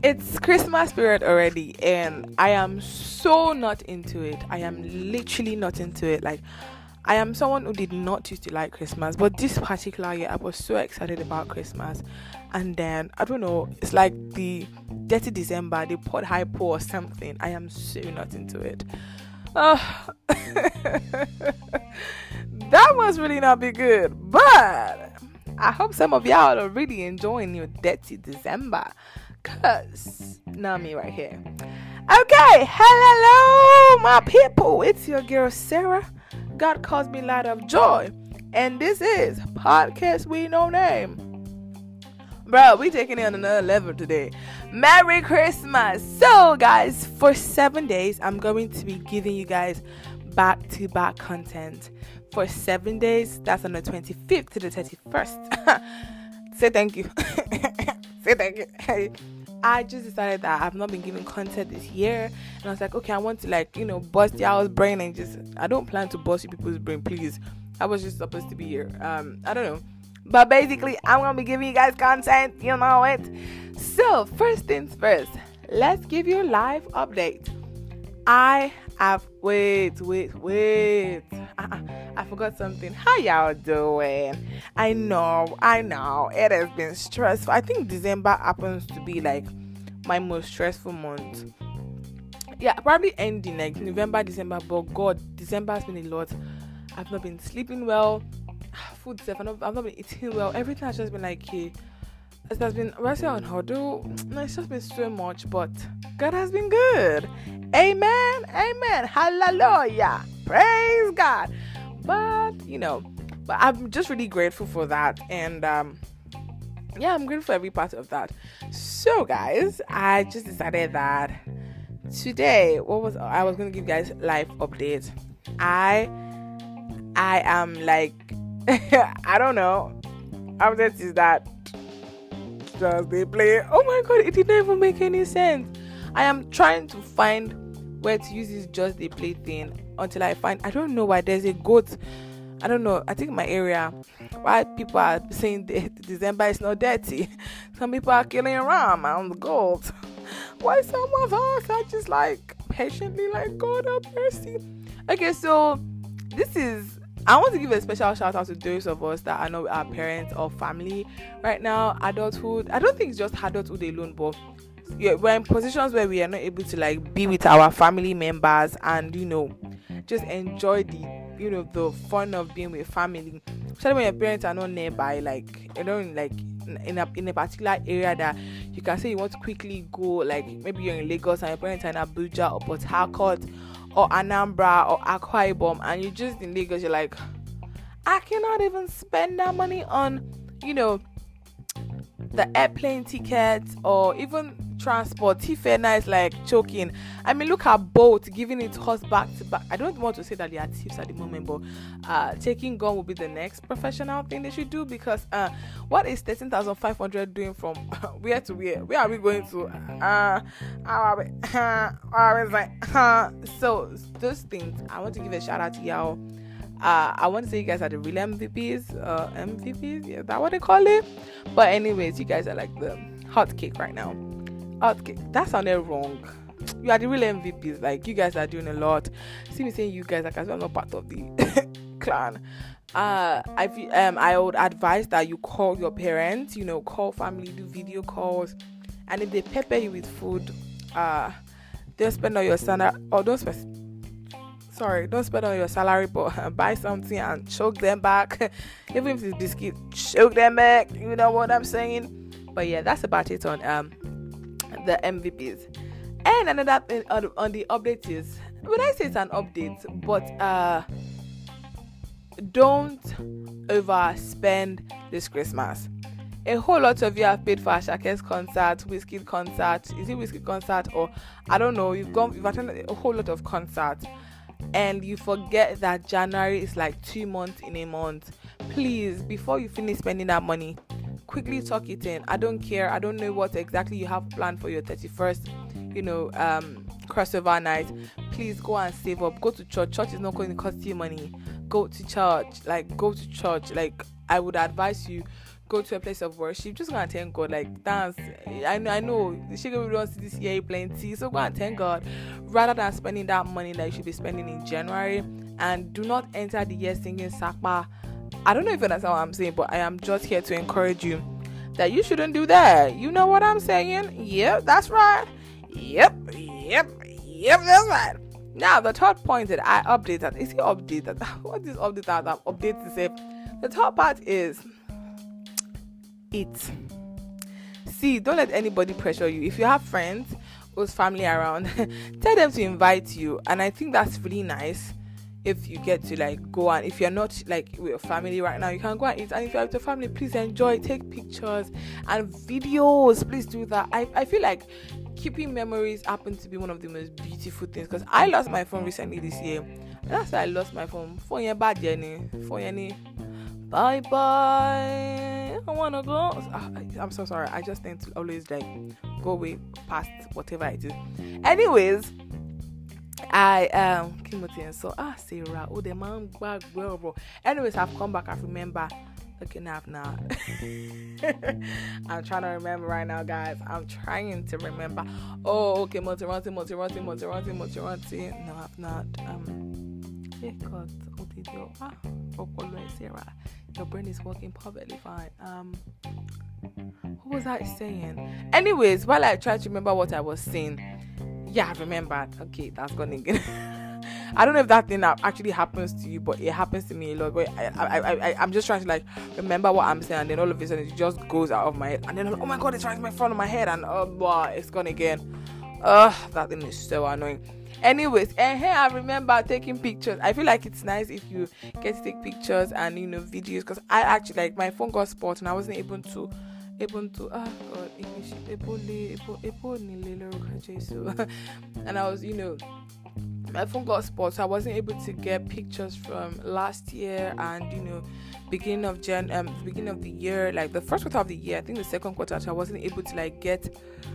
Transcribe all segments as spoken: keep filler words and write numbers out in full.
It's Christmas period already, and I am so not into it. I am literally not into it. Like, I am someone who did not used to like Christmas, but this particular year I was so excited about Christmas. And then I don't know, it's like the dirty December, the pot hypo or something. I am so not into it. Uh, that must really not be good, but I hope some of y'all are really enjoying your dirty December. Cause now me right here. Okay, hello my people. It's your girl Sarah. God calls me light of joy, and this is podcast we no name. Bro, we taking it on another level today. Merry Christmas. So guys, for seven days I'm going to be giving you guys back to back content. For seven days, that's on the twenty-fifth to the thirty-first. Say thank you. Say thank you. I just decided that I've not been giving content this year, and I was like, okay, I want to, like, you know, bust y'all's brain, and just, I don't plan to bust you people's brain, please. I was just supposed to be here. Um, I don't know, but basically, I'm gonna be giving you guys content, you know it. So first things first, let's give you a live update. I have wait, wait, wait. Uh-uh, I forgot something. How y'all doing? I know, I know. It has been stressful. I think December happens to be like my most stressful month. Yeah, probably ending like November, December. But God, December has been a lot. I've not been sleeping well. Food stuff. I've not, I've not been eating well. Everything has just been like, hey, it has been resting on hurdle. No, it's just been so much. But God has been good. Amen. Amen. Hallelujah. Praise God. But, you know, but I'm just really grateful for that. And, um, yeah, I'm grateful for every part of that. So, guys, I just decided that today, what was, I was going to give you guys live updates. I, I am like, I don't know. Update is that just they play. Oh my God, it didn't even make any sense. I am trying to find where to use this just the play thing until I find, I don't know why there's a goat. I don't know. I think my area, why people are saying that December is not dirty. Some people are killing around on the goat. Why some of us are just like patiently like, God have mercy. Okay, so this is, I want to give a special shout out to those of us that are not our parents or family right now. Adulthood, I don't think it's just adulthood alone, but yeah, we're in positions where we are not able to like be with our family members and, you know, just enjoy the, you know, the fun of being with family. Especially when your parents are not nearby, like, you know, like in a in a particular area that you can say you want to quickly go, like maybe you're in Lagos and your parents are in Abuja or Port Harcourt or Anambra or Akwa Ibom, and you're just in Lagos. You're like, I cannot even spend that money on, you know, the airplane tickets or even transport. Tifena is like choking. I mean, look at Bolt giving it horse back to back. I don't want to say that they are thieves at the moment, but uh taking gun will be the next professional thing they should do, because uh what is thirteen thousand five hundred doing from where to where? Where are we going to? Uh, how are we? Uh, I was like, uh, so those things. I want to give a shout out to y'all. Uh, I want to say you guys are the real M V Ps, uh, M V Ps, yeah, is that what they call it? But anyways, you guys are like the hot cake right now. Hot cake. That sounded wrong. You are the real M V Ps. Like, you guys are doing a lot. See me saying you guys, like, I'm not part of the clan. Uh, I feel, um, I would advise that you call your parents. You know, call family, do video calls, and if they pepper you with food, uh, don't spend all your salary, or don't spend. Sorry, don't spend on your salary, but buy something and choke them back. Even if it's biscuit, choke them back. You know what I'm saying? But yeah, that's about it on um the M V Ps. And another thing on, on the update is, when I say it's an update, but uh, don't overspend this Christmas. A whole lot of you have paid for Ashake's concert, Whiskey concert. Is it Whiskey concert, or I don't know? You've gone, you've attended a whole lot of concerts, and you forget that January is like two months in a month. Please, before you finish spending that money, quickly tuck it in. I don't care. I don't know what exactly you have planned for your thirty-first, you know, um, crossover night. Please go and save up. Go to church. Church is not going to cost you money. Go to church. Like, go to church. Like, I would advise you go to a place of worship, just go and thank God, like dance. I know, I know, the sugar we don't see this year plenty, so go and thank God rather than spending that money that you should be spending in January. And do not enter the year singing Sakpa. I don't know if you understand what I'm saying, but I am just here to encourage you that you shouldn't do that. You know what I'm saying? Yep, that's right. Yep, yep, yep, that's right. Now, the third point that I updated, is it updated? What is updated? That update to say? The third part is eat. See, don't let anybody pressure you. If you have friends who's family around, tell them to invite you. And I think that's really nice. If you get to like go and if you're not like with your family right now, you can go and eat. And if you're with your family, please enjoy, take pictures and videos. Please do that. I, I feel like keeping memories happen to be one of the most beautiful things, because I lost my phone recently this year. And that's why I lost my phone. Phone your bad journey. Phone your bye bye. I wanna go. I'm so sorry. I just tend to always like go way past whatever I do. Anyways, I um Kimothy and so ah Sarah, oh the man back well, bro. Anyways, I've come back. I remember looking up now. I'm trying to remember right now, guys. I'm trying to remember. Oh, okay, Monteronti, Monteronti, Monteronti, Monteronti. No, I've not. Um, hey God, what did you? Ah, Sarah, your brain is working perfectly fine. Um, what was I saying? Anyways, while I try to remember what I was saying. Yeah, I remembered. Okay, that's gone again. I don't know if that thing actually happens to you, but it happens to me a lot. But I, I, I, I'm just trying to like remember what I'm saying, and then all of a sudden it just goes out of my head, and then I'm like, oh my God, it's right in my front of my head, and oh, wow, it's gone again. Ugh, that thing is so annoying. Anyways, and here I remember taking pictures. I feel like it's nice if you get to take pictures and you know videos, because I actually like my phone got spoiled and I wasn't able to. able to ah God English and I was you know my phone got spoiled, so I wasn't able to get pictures from last year and you know beginning of Jan um beginning of the year, like the first quarter of the year. I think the second quarter I wasn't able to like get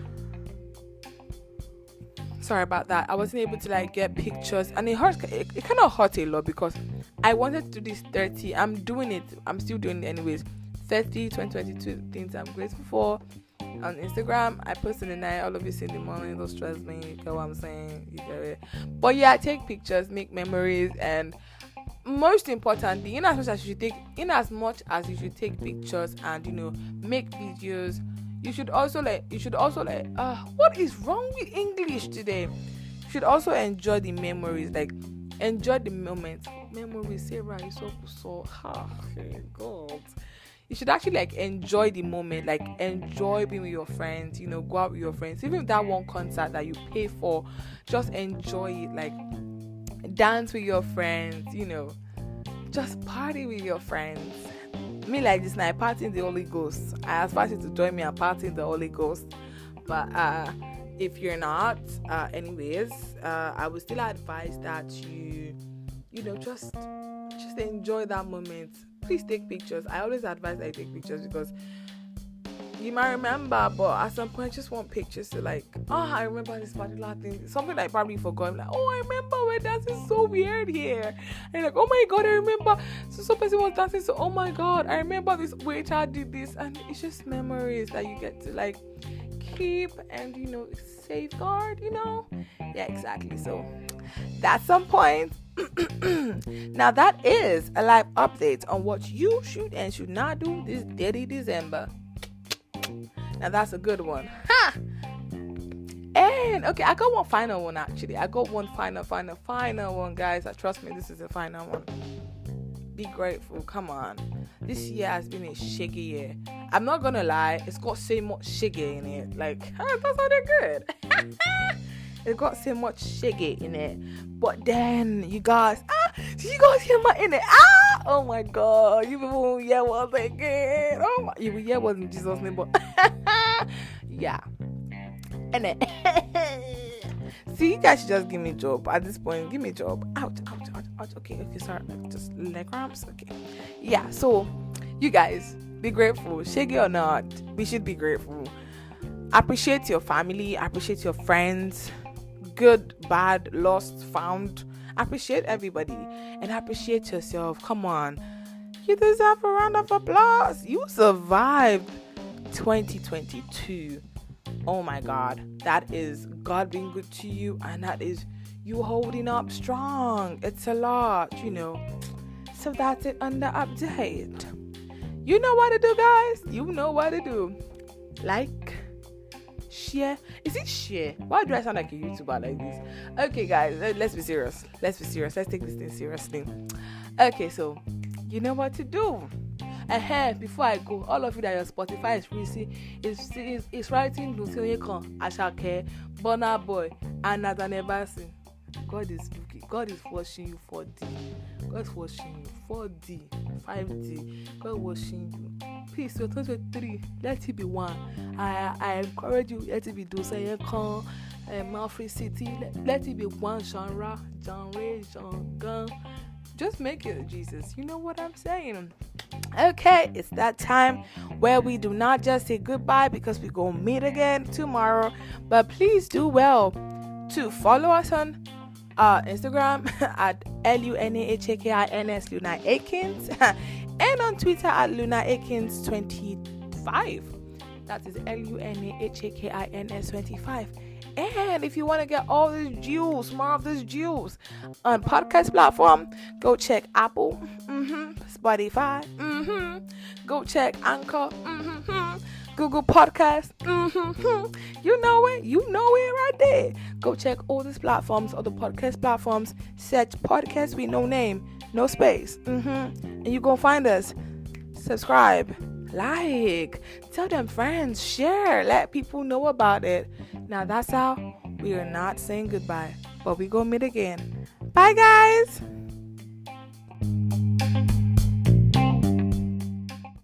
sorry about that I wasn't able to like get pictures, and it hurt it, it kind of hurt a lot because I wanted to do this thirty. I'm doing it I'm still doing it anyways. thirty twenty twenty-two things I'm grateful for on Instagram. I post in the night, all of you see in the morning. Don't stress me, you get what I'm saying, you get it. But yeah, take pictures, make memories, and most importantly, in as much as you should take in as much as you should take pictures and you know make videos, you should also like you should also like uh what is wrong with English today? You should also enjoy the memories, like enjoy the moment. Memories, Sarah, is so so ah, God. You should actually like enjoy the moment, like enjoy being with your friends, you know, go out with your friends. Even if that one concert that you pay for, just enjoy it, like dance with your friends, you know, just party with your friends. Me like this now, I party in the Holy Ghost. I ask you to join me and party in the Holy Ghost. But uh if you're not, uh anyways, uh I would still advise that you, you know, just just enjoy that moment. Please take pictures. I always advise I take pictures because you might remember, but at some point, I just want pictures to like, oh, I remember this particular thing. Something I probably forgot. I'm like, oh, I remember when dancing so weird here. And like, oh my God, I remember. So some person was dancing. So, oh my God, I remember this waiter did this. And it's just memories that you get to like keep and, you know, safeguard, you know? Yeah, exactly. So that's some point. Now that is a live update on what you should and should not do this dirty December. Now that's a good one. Ha! And okay, I got one final one actually. I got one final, final, final one, guys. Trust me, this is the final one. Be grateful. Come on. This year has been a shaky year. I'm not gonna lie, it's got so much shiggy in it. Like, oh, that's how they're good. It got so much shiggy in it. But then you guys, ah, did you guys hear my in it? Ah, oh my God, you will hear what again. Oh my, you will hear what in Jesus' name, but yeah. And then see, you guys should just give me a job at this point. Give me a job. Ouch, ouch, ouch, ouch. Okay, okay, sorry, just leg cramps. Okay, yeah. So you guys be grateful, shaggy or not. We should be grateful. Appreciate your family. Appreciate your friends. Good, bad, lost, found. Appreciate everybody and appreciate yourself. Come on. You deserve a round of applause. You survived twenty twenty-two. Oh my God. That is God being good to you, and that is you holding up strong. It's a lot, you know. So that's it on the update. You know what to do, guys. You know what to do. Like, share. Is it share? Why do I sound like a YouTuber like this? Okay, guys, let's be serious. Let's be serious. Let's take this thing seriously. Okay, so you know what to do. Ahead, before I go, all of you that your Spotify is freezing, is is is writing Lucy Kan, Ashake, Burna Boy, and Nathan Ebasin. God is looking. God is watching you four D. God is watching you four D, five D. God watching you. Please, your twenty twenty-three, let it be one. I I encourage you. Let it be Lucy Kan, Malfree City. Let, let it be one genre, genre, genre. Just make it Jesus. You know what I'm saying? Okay, it's that time where we do not just say goodbye because we're going to meet again tomorrow. But please do well to follow us on uh, Instagram at L U N A H A K I N S Luna Akins and on Twitter at Luna Akins twenty-five. That is L U N A H A K I N S twenty-five. And if you want to get all these juice, more of this juice on podcast platform, go check Apple, mm-hmm, Spotify, mm-hmm, go check Anchor, mm-hmm, Google Podcast, mm-hmm, you know it, you know it right there. Go check all these platforms, all the podcast platforms, search podcast with no name, no space, mm-hmm, and you're going to find us. Subscribe, like, tell them friends, share, let people know about it. Now that's how we are not saying goodbye, but we gonna meet again. Bye, guys.